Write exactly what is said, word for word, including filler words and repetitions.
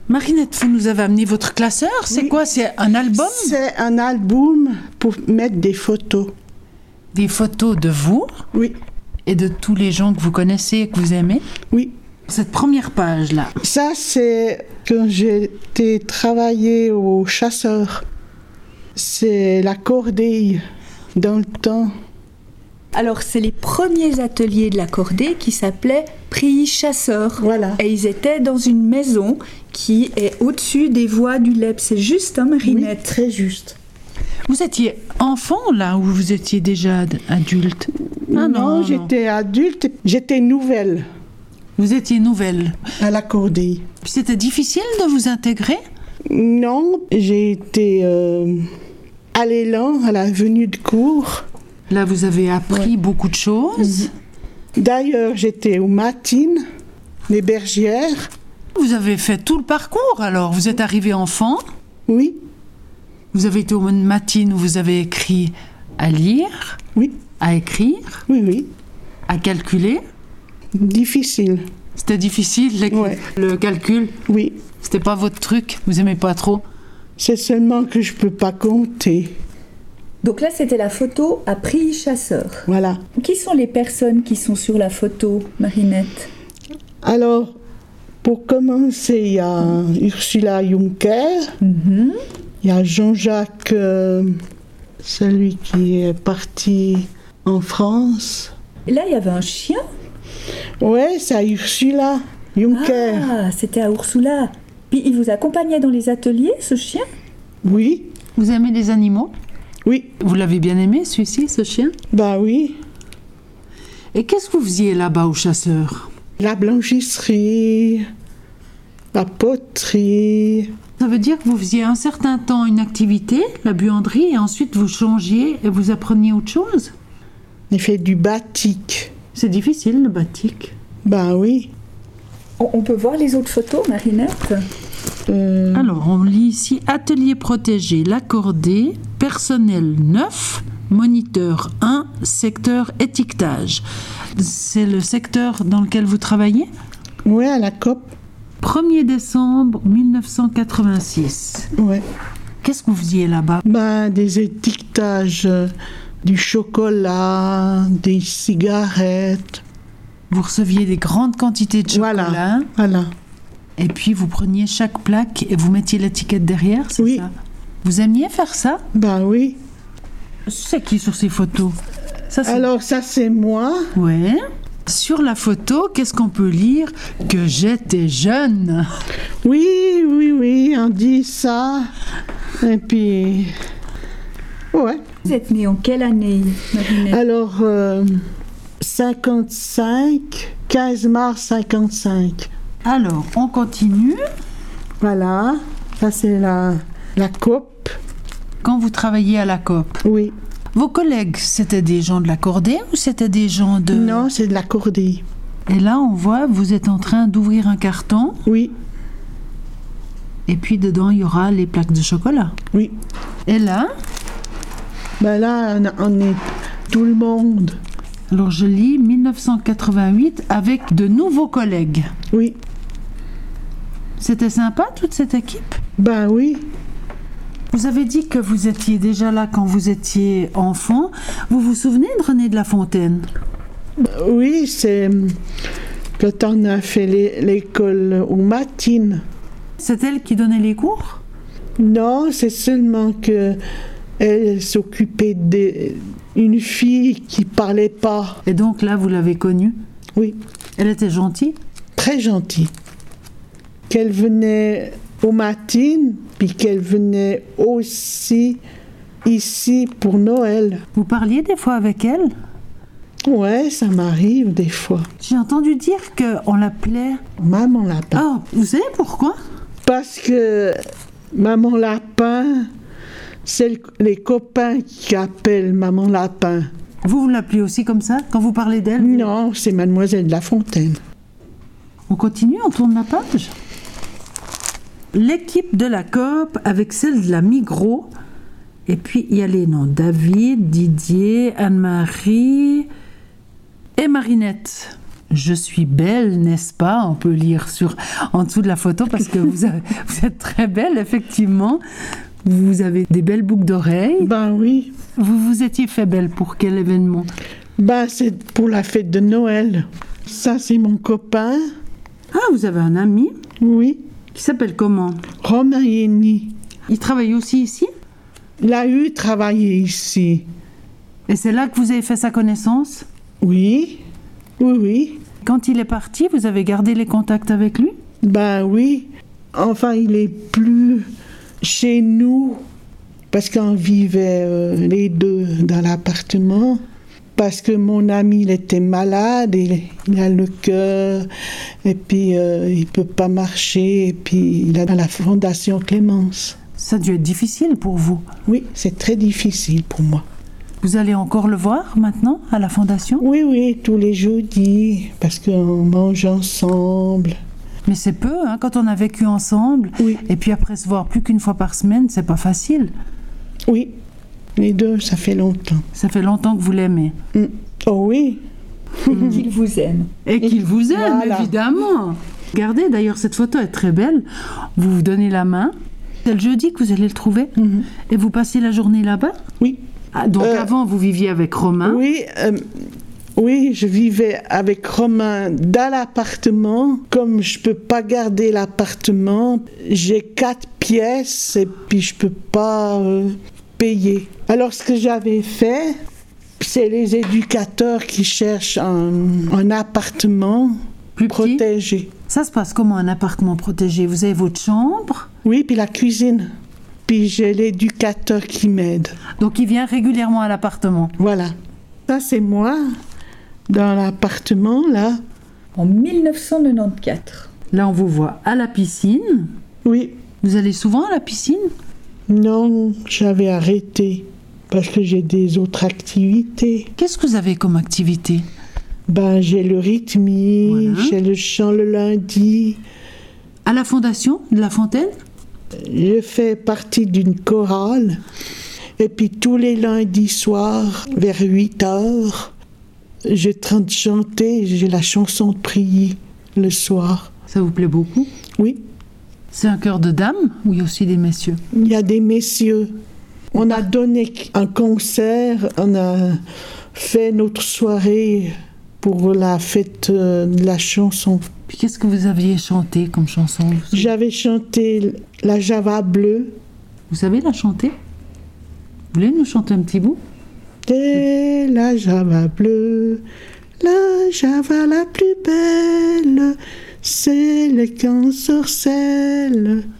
Marinette, vous nous avez amené votre classeur. C'est Oui. quoi? C'est un album? C'est un album pour mettre des photos. Des photos de vous Oui, et de tous les gens que vous connaissez et que vous aimez. oui. Cette première page-là, Ça, c'est quand j'étais travaillé au chasseur. C'est la cordée dans le temps. Alors, c'est les premiers ateliers de la cordée qui s'appelaient Prilly Chasseurs. Voilà. Et ils étaient dans une maison qui est au-dessus des voies du Lep. C'est juste, hein, Oui, Marinette? très juste. vous étiez enfant là ou vous étiez déjà ad- adulte? Ah, non, j'étais adulte, j'étais nouvelle Vous étiez nouvelle. à la cordée. Puis c'était difficile de vous intégrer? Non, j'ai été euh, à l'élan, à la venue de cours. Là, vous avez appris beaucoup de choses. D'ailleurs, j'étais aux matines, les bergères. Vous avez fait tout le parcours alors. Vous êtes arrivé enfant. Oui, Vous avez été aux matines où vous avez écrit à lire, oui, à écrire, oui, oui. à calculer. Difficile, C'était difficile, les- Ouais. le calcul. oui. C'était pas votre truc. Vous aimez pas trop. C'est seulement que je peux pas compter. Donc là, c'était la photo à Prilly Chasseurs. Voilà. Qui sont les personnes qui sont sur la photo, Marinette? Alors, pour commencer, il y a Ursula Juncker, Mhm. il y a Jean-Jacques, euh, celui qui est parti en France. Et là, il y avait un chien. Ouais, c'est Ursula Juncker. Ah, c'était à Ursula. Puis il vous accompagnait dans les ateliers, ce chien? Oui, Vous aimez les animaux? oui, Vous l'avez bien aimé, celui-ci, ce chien? bah oui. Et qu'est-ce que vous faisiez là-bas au chasseur? La blanchisserie, la poterie. Ça veut dire que vous faisiez un certain temps une activité, la buanderie, et ensuite vous changiez et vous appreniez autre chose? On fait du batik. C'est difficile, le batik. Bah oui. On, on peut voir les autres photos, Marinette? Euh, Alors, on lit ici atelier protégé, l'accordé, personnel neuf, moniteur un, secteur étiquetage. C'est le secteur dans lequel vous travaillez? ouais, à la COP. premier décembre mille neuf cent quatre-vingt-six. Ouais. Qu'est-ce que vous faisiez là-bas? Ben, des étiquetages, euh, du chocolat, des cigarettes. Vous receviez des grandes quantités de chocolat, Voilà. Voilà. et puis vous preniez chaque plaque et vous mettiez l'étiquette derrière, c'est Oui. ça? Vous aimiez faire ça? Ben oui. C'est qui sur ces photos? Ça, c'est- Alors, ça, c'est moi. Ouais. Sur la photo, qu'est-ce qu'on peut lire? Que j'étais jeune. Oui, oui, oui, on dit ça. Et puis. Ouais. Vous êtes née en quelle année, Marinette? Alors, euh, cinquante-cinq, quinze mars cinquante-cinq. Alors, on continue. Voilà. Ça, c'est la, la COP. Quand vous travailliez à la COP, Oui. vos collègues, c'était des gens de la cordée ou c'était des gens de... Non, c'est de la cordée. Et là, on voit, vous êtes en train d'ouvrir un carton Oui, et puis dedans, il y aura les plaques de chocolat. oui. Et là, Ben là, on, on est tout le monde. alors je lis mille neuf cent quatre-vingt-huit avec de nouveaux collègues. Oui. C'était sympa, toute cette équipe? Ben oui. Vous avez dit que vous étiez déjà là quand vous étiez enfant. Vous vous souvenez de René de La Fontaine? Oui, c'est hum, quand on a fait l'é- l'école aux matines. C'est elle qui donnait les cours? Non, c'est seulement que elle s'occupait d'une fille qui parlait pas. Et donc là, vous l'avez connue? Oui, Elle était gentille? très gentille. Qu'elle venait aux matines, puis qu'elle venait aussi ici pour Noël. Vous parliez des fois avec elle? Ouais, ça m'arrive des fois. J'ai entendu dire qu'on l'appelait... Maman lapin. Oh, vous savez pourquoi? Parce que Maman lapin, c'est le- les copains qui appellent Maman lapin. Vous, vous l'appelez aussi comme ça, quand vous parlez d'elle? Non, c'est Mademoiselle de La Fontaine. On continue, on tourne la page. L'équipe de la COP avec celle de la Migros. Et puis, il y a les noms. David, Didier, Anne-Marie et Marinette. Je suis belle, n'est-ce pas? On peut lire sur, en dessous de la photo parce que vous, avez, vous êtes très belle, effectivement. Vous avez des belles boucles d'oreilles. Ben oui. Vous vous étiez fait belle pour quel événement? Ben c'est pour la fête de Noël. Ça, c'est mon copain. Ah, vous avez un ami? Oui. Qui s'appelle comment? Romain Yenny. Il travaille aussi ici? Il a eu travaillé ici. Et c'est là que vous avez fait sa connaissance? Oui. Oui, oui. Quand il est parti, vous avez gardé les contacts avec lui? Ben oui. Enfin, il est plus chez nous parce qu'on vivait euh, les deux dans l'appartement. Parce que mon ami, il était malade, il, il a le cœur, et puis euh, il ne peut pas marcher, et puis il est dans la Fondation Clémence. Ça a dû être difficile pour vous? Oui, c'est très difficile pour moi. Vous allez encore le voir maintenant à la Fondation? Oui, oui, tous les jeudis, parce qu'on mange ensemble. Mais c'est peu, hein, quand on a vécu ensemble, Oui. Et puis après se voir plus qu'une fois par semaine, c'est pas facile. Oui, les deux, ça fait longtemps. Ça fait longtemps que vous l'aimez. Mm. Oh oui. Qu'il vous aime. Et qu'il vous aime, Voilà. évidemment. Regardez, d'ailleurs, cette photo est très belle. Vous vous donnez la main. C'est le jeudi que vous allez le trouver. Mhm. Et vous passez la journée là-bas? Oui. Ah, donc Euh, avant, vous viviez avec Romain. Oui, euh, oui, je vivais avec Romain dans l'appartement. Comme je peux pas garder l'appartement, j'ai quatre pièces et puis je peux pas euh, payer. Alors ce que j'avais fait, c'est les éducateurs qui cherchent un, un appartement Plus petit. protégé. Ça se passe comment, un appartement protégé? Vous avez votre chambre, Oui, puis la cuisine. Puis j'ai l'éducateur qui m'aide. donc il vient régulièrement à l'appartement. Voilà. Ça, c'est moi dans l'appartement, là. En mille neuf cent quatre-vingt-quatorze. Là, on vous voit à la piscine. Oui. Vous allez souvent à la piscine? Non, j'avais arrêté parce que j'ai des autres activités. Qu'est-ce que vous avez comme activité? Ben, j'ai le rythmique, Voilà. j'ai le chant le lundi. À la Fondation de La Fontaine? Je fais partie d'une chorale. Et puis tous les lundis soirs, vers huit heures, je train de chanter, j'ai la chanson de prier le soir. Ça vous plaît beaucoup? Oui, C'est un chœur de dames ou il y a aussi des messieurs? il y a des messieurs. On a donné un concert, on a fait notre soirée pour la fête euh, de la chanson. Puis qu'est-ce que vous aviez chanté comme chanson? Vous, J'avais chanté la Java bleue. vous savez la chanter? Vous voulez nous chanter un petit bout? T'es la Java bleue, la Java la plus belle, c'est le qu'en sorcelle.